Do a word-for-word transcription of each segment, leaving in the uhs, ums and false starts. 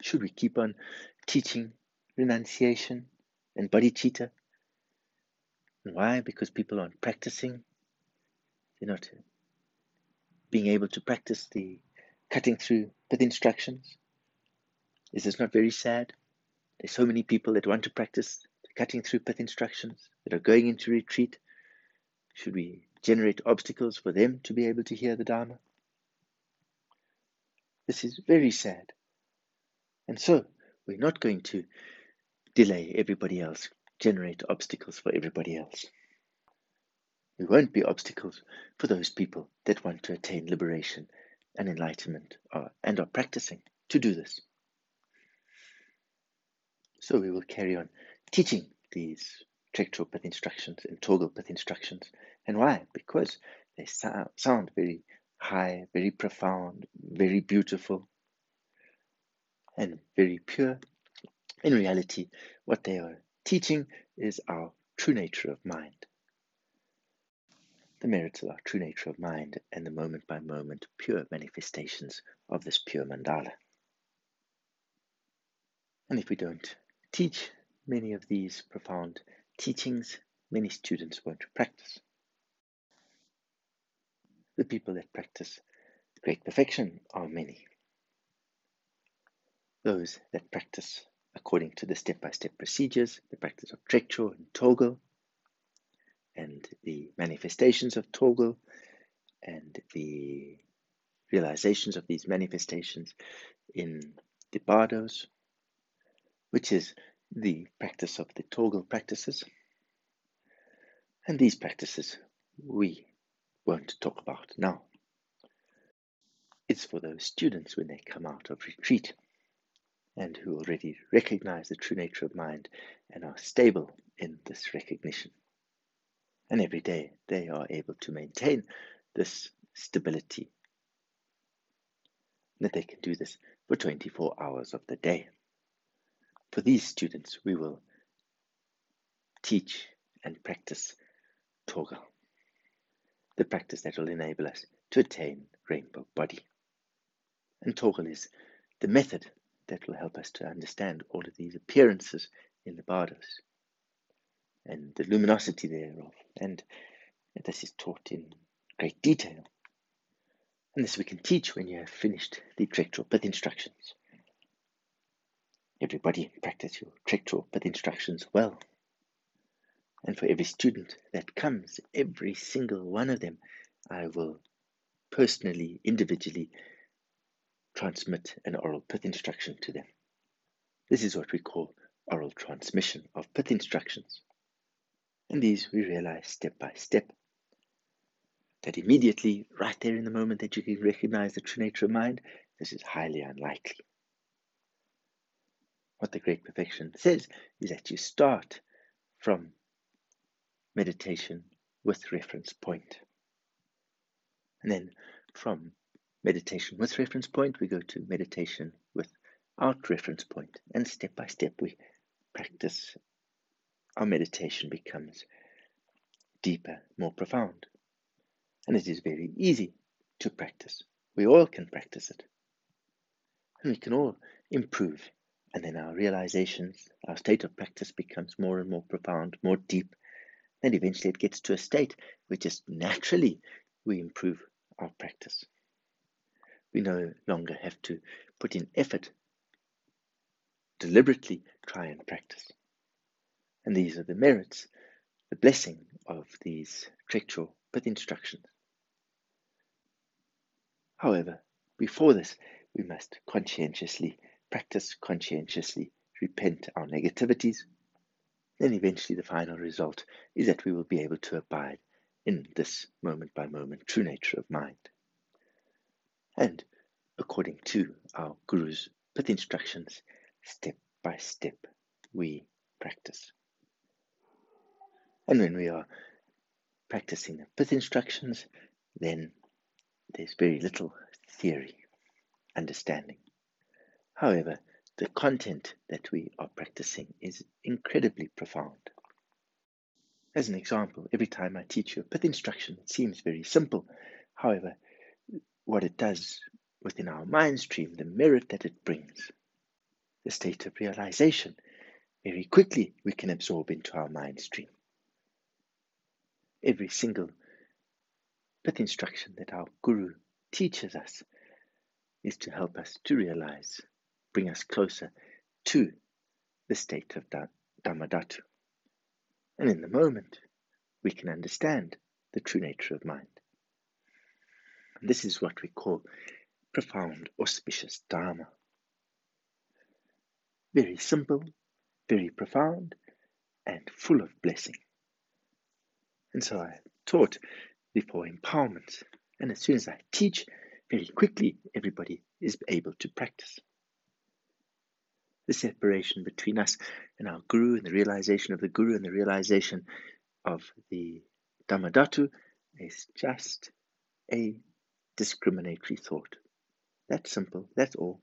Should we keep on teaching renunciation and bodhicitta? Why? Because people aren't practicing. They're not being able to practice the cutting through pith instructions. Is this not very sad? There's so many people that want to practice cutting through pith instructions, that are going into retreat. Should we generate obstacles for them to be able to hear the Dharma? This is very sad. And so we're not going to delay everybody else, generate obstacles for everybody else. We won't be obstacles for those people that want to attain liberation and enlightenment uh, and are practicing to do this. So we will carry on teaching these Trekchö pith instructions and Togel pith instructions. And why? Because they sound, sound very high, very profound, very beautiful, and very pure. In reality, what they are teaching is our true nature of mind. The merits of our true nature of mind and the moment by moment pure manifestations of this pure mandala. And if we don't teach many of these profound teachings, many students won't practice. The people that practice great perfection are many. Those that practice according to the step-by-step procedures, the practice of Trekchö and Togel, and the manifestations of Togel, and the realizations of these manifestations in the bardos, which is the practice of the Togel practices. And these practices we won't talk about now. It's for those students when they come out of retreat and who already recognize the true nature of mind and are stable in this recognition. And every day they are able to maintain this stability, that they can do this for twenty-four hours of the day. For these students, we will teach and practice Togel, the practice that will enable us to attain rainbow body. And Togel is the method that will help us to understand all of these appearances in the bardos and the luminosity thereof. And this is taught in great detail. And this we can teach when you have finished the Trekchö pith instructions. Everybody practice your Trekchö pith instructions well. And for every student that comes, every single one of them, I will personally, individually transmit an oral pith instruction to them. This is what we call oral transmission of pith instructions. And these we realize step by step. That immediately, right there in the moment that you can recognize the true nature of mind, this is highly unlikely. What the Great Perfection says is that you start from meditation with reference point. And then from meditation with reference point, we go to meditation without reference point. And step by step, we practice. Our meditation becomes deeper, more profound. And it is very easy to practice. We all can practice it. And we can all improve. And then our realizations, our state of practice becomes more and more profound, more deep. And eventually it gets to a state where just naturally we improve our practice. We no longer have to put in effort, deliberately try and practice. And these are the merits, the blessing of these Trekchö pith instructions. However, before this, we must conscientiously practice, conscientiously repent our negativities. Then eventually the final result is that we will be able to abide in this moment-by-moment true nature of mind. And according to our Guru's pith instructions, step by step, we practice. And when we are practicing the pith instructions, then there's very little theory, understanding. However, the content that we are practicing is incredibly profound. As an example, every time I teach you a pith instruction, it seems very simple. However, what it does within our mind stream, the merit that it brings, the state of realization, very quickly we can absorb into our mind stream. Every single pith instruction that our Guru teaches us is to help us to realize, bring us closer to the state of Dhammadhatu. And in the moment, we can understand the true nature of mind. And this is what we call profound auspicious Dharma. Very simple, very profound, and full of blessing. And so I taught before empowerment. And as soon as I teach, very quickly everybody is able to practice. The separation between us and our Guru, and the realization of the Guru and the realization of the Dhammadhatu is just a discriminatory thought. That's simple, that's all.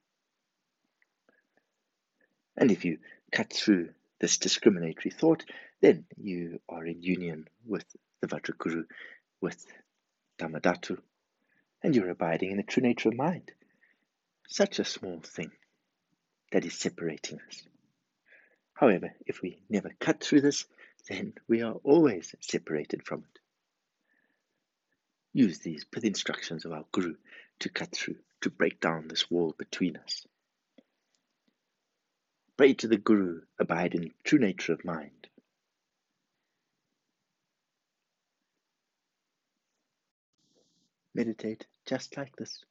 And if you cut through this discriminatory thought, then you are in union with the Vajraguru, with Dhammadhatu, and you're abiding in the true nature of mind. Such a small thing that is separating us. However, if we never cut through this, then we are always separated from it. Use these pith instructions of our Guru to cut through, to break down this wall between us. Pray to the Guru, abide in the true nature of mind. Meditate just like this.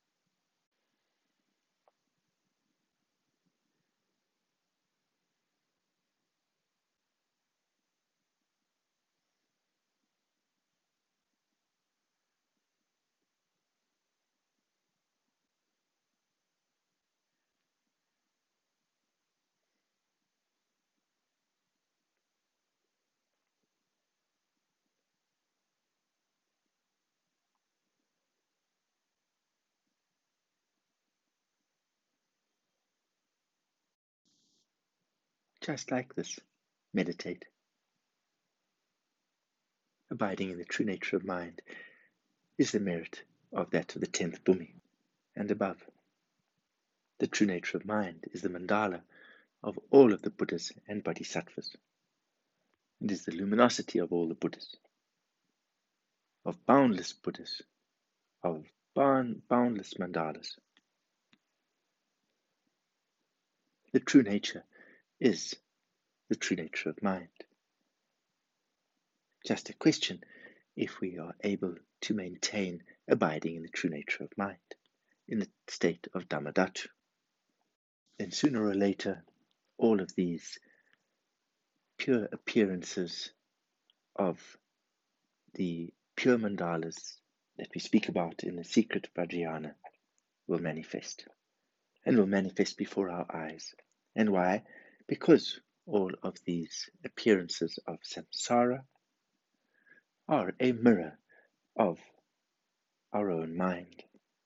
Just like this. Meditate. Abiding in the true nature of mind is the merit of that of the tenth Bhumi and above. The true nature of mind is the mandala of all of the Buddhas and Bodhisattvas. It is the luminosity of all the Buddhas, of boundless Buddhas, of boundless mandalas. The true nature is the true nature of mind. Just a question if we are able to maintain abiding in the true nature of mind, in the state of Dhammadhatu. Then sooner or later, all of these pure appearances of the pure mandalas that we speak about in the secret Vajrayana will manifest, and will manifest before our eyes. And why? Because all of these appearances of samsara are a mirror of our own mind.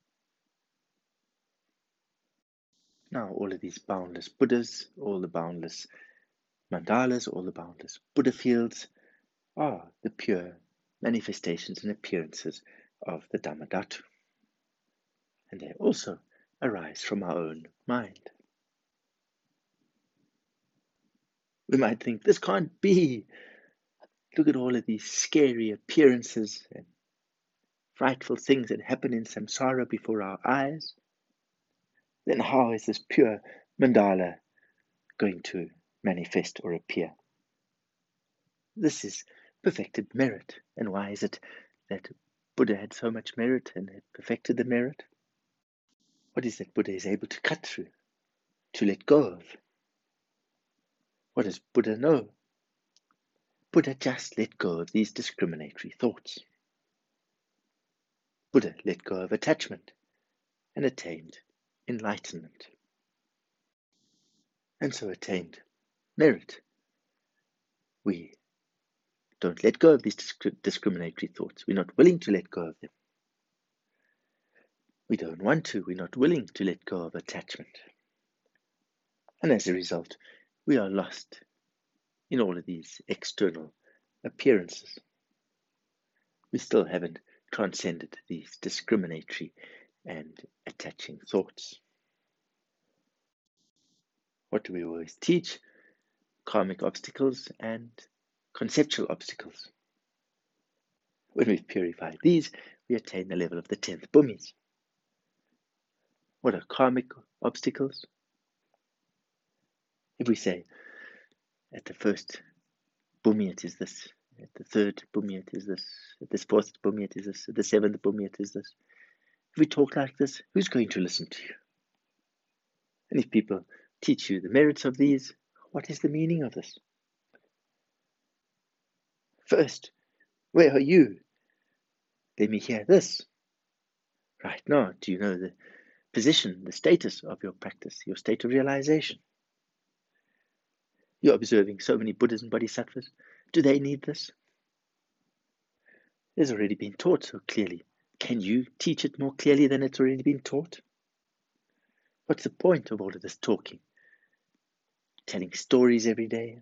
Now, all of these boundless Buddhas, all the boundless mandalas, all the boundless Buddha fields are the pure manifestations and appearances of the Dhammadhatu. And they also arise from our own mind. We might think, this can't be. Look at all of these scary appearances and frightful things that happen in samsara before our eyes. Then how is this pure mandala going to manifest or appear? This is perfected merit. And why is it that Buddha had so much merit and had perfected the merit? What is that Buddha is able to cut through, to let go of? What does Buddha know? Buddha just let go of these discriminatory thoughts. Buddha let go of attachment and attained enlightenment, and so attained merit. We don't let go of these disc- discriminatory thoughts. We're not willing to let go of them. We don't want to. We're not willing to let go of attachment. And as a result, we are lost in all of these external appearances. We still haven't transcended these discriminatory and attaching thoughts. What do we always teach? Karmic obstacles and conceptual obstacles. When we've purified these, we attain the level of the tenth bhumis. What are karmic obstacles? If we say, at the first bhumi it is this, at the third bhumi it is this, at this fourth bhumi it is this, at the seventh bhumi it is this. If we talk like this, who's going to listen to you? And if people teach you the merits of these, what is the meaning of this? First, where are you? Let me hear this. Right now, do you know the position, the status of your practice, your state of realization? You're observing so many Buddhas and Bodhisattvas. Do they need this? It's already been taught so clearly. Can you teach it more clearly than it's already been taught? What's the point of all of this talking? Telling stories every day?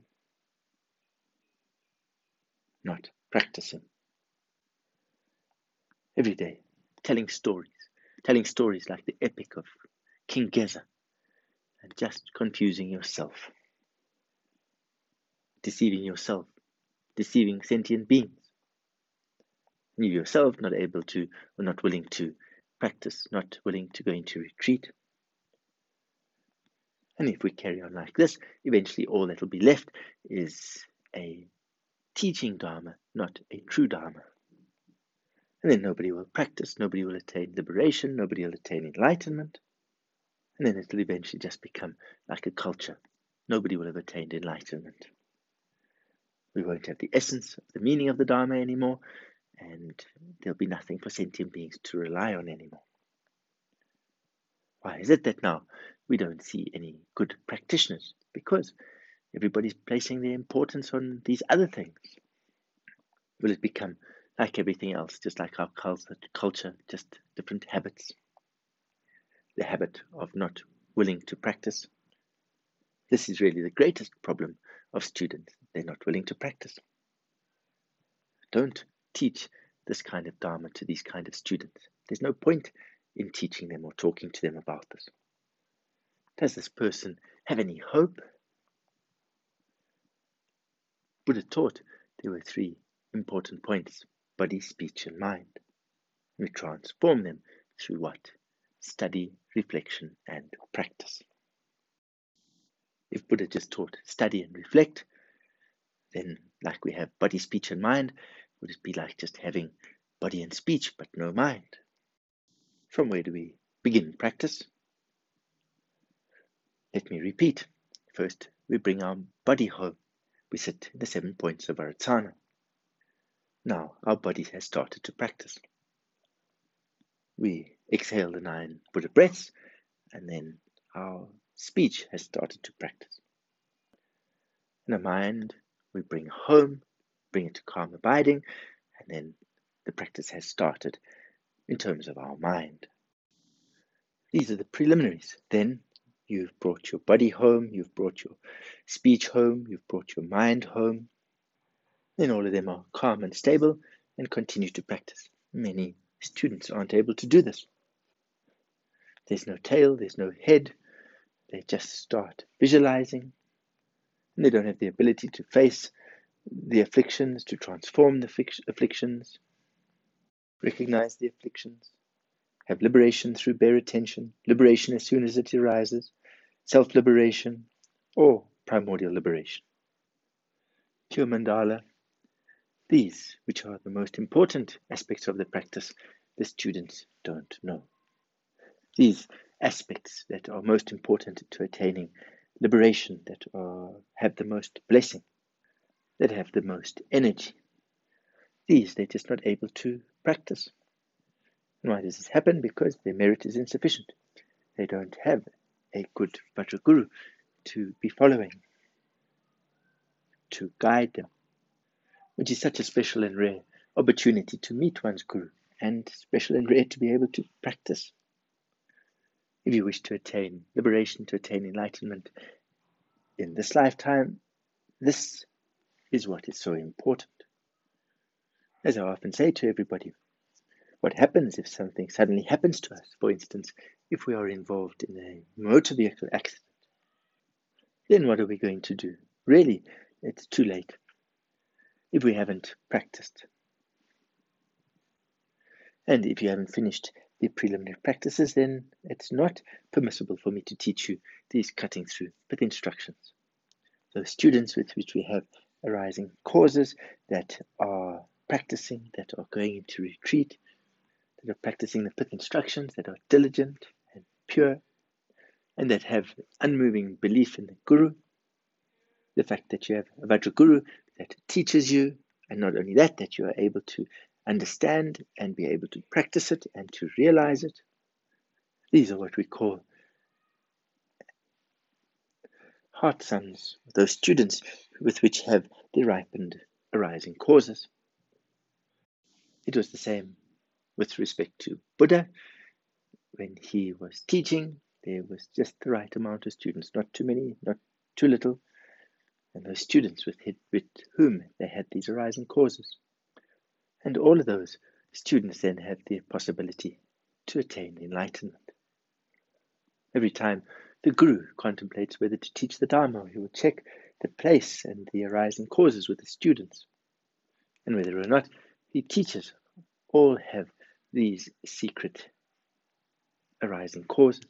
Not practicing. Every day, telling stories. Telling stories like the epic of King Geza, and just confusing yourself. Deceiving yourself. Deceiving sentient beings. And you yourself not able to, or not willing to practice, not willing to go into retreat. And if we carry on like this, eventually all that will be left is a teaching Dharma, not a true Dharma. And then nobody will practice, nobody will attain liberation, nobody will attain enlightenment. And then it will eventually just become like a culture. Nobody will have attained enlightenment. We won't have the essence of the meaning of the Dharma anymore, and there'll be nothing for sentient beings to rely on anymore. Why is it that now we don't see any good practitioners? Because everybody's placing their importance on these other things. Will it become like everything else, just like our culture, just different habits? The habit of not willing to practice. This is really the greatest problem of students. They're not willing to practice. Don't teach this kind of Dharma to these kind of students. There's no point in teaching them or talking to them about this. Does this person have any hope? Buddha taught there were three important points: body, speech, and mind. We transform them through what? Study, reflection, and practice. If Buddha just taught study and reflect, then like we have body, speech, and mind, would it be like just having body and speech but no mind? From where do we begin practice? Let me repeat. First, we bring our body home. We sit in the seven points of Varatsana. Now our body has started to practice. We exhale the nine Buddha breaths, and then our speech has started to practice. In our mind, we bring home, bring it to calm abiding, and then the practice has started in terms of our mind. These are the preliminaries. Then you've brought your body home, you've brought your speech home, you've brought your mind home. Then all of them are calm and stable and continue to practice. Many students aren't able to do this. There's no tail, there's no head. They just start visualizing. And they don't have the ability to face the afflictions, to transform the afflictions, recognize the afflictions, have liberation through bare attention, liberation as soon as it arises, self-liberation, or primordial liberation. Pure mandala. These, which are the most important aspects of the practice, the students don't know. These aspects that are most important to attaining liberation, that are, have the most blessing, that have the most energy, these they're just not able to practice. And why does this happen? Because their merit is insufficient. They don't have a good Vajraguru to be following, to guide them, which is such a special and rare opportunity to meet one's Guru, and special and rare to be able to practice. If you wish to attain liberation, to attain enlightenment in this lifetime, this is what is so important. As I often say to everybody, what happens if something suddenly happens to us? For instance, if we are involved in a motor vehicle accident, then what are we going to do? Really, it's too late if we haven't practiced. And if you haven't finished the preliminary practices, then it's not permissible for me to teach you these cutting through pith instructions. So students with which we have arising causes that are practicing, that are going into retreat, that are practicing the pith instructions, that are diligent and pure, and that have unmoving belief in the Guru, the fact that you have a Vajraguru that teaches you, and not only that, that you are able to understand and be able to practice it and to realize it. These are what we call heart sons, those students with which have the ripened arising causes. It was the same with respect to Buddha. When he was teaching, there was just the right amount of students, not too many, not too little, and those students with, with whom they had these arising causes. And all of those students then have the possibility to attain enlightenment. Every time the Guru contemplates whether to teach the Dharma, he will check the place and the arising causes with the students. And whether or not he teaches, all have these secret arising causes.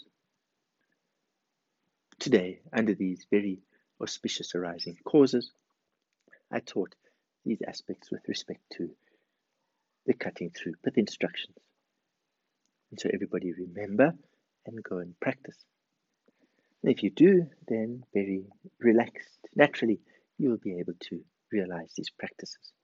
Today, under these very auspicious arising causes, I taught these aspects with respect to the cutting through pith instructions. And so everybody remember and go and practice. And if you do, then very relaxed, naturally, you will be able to realize these practices.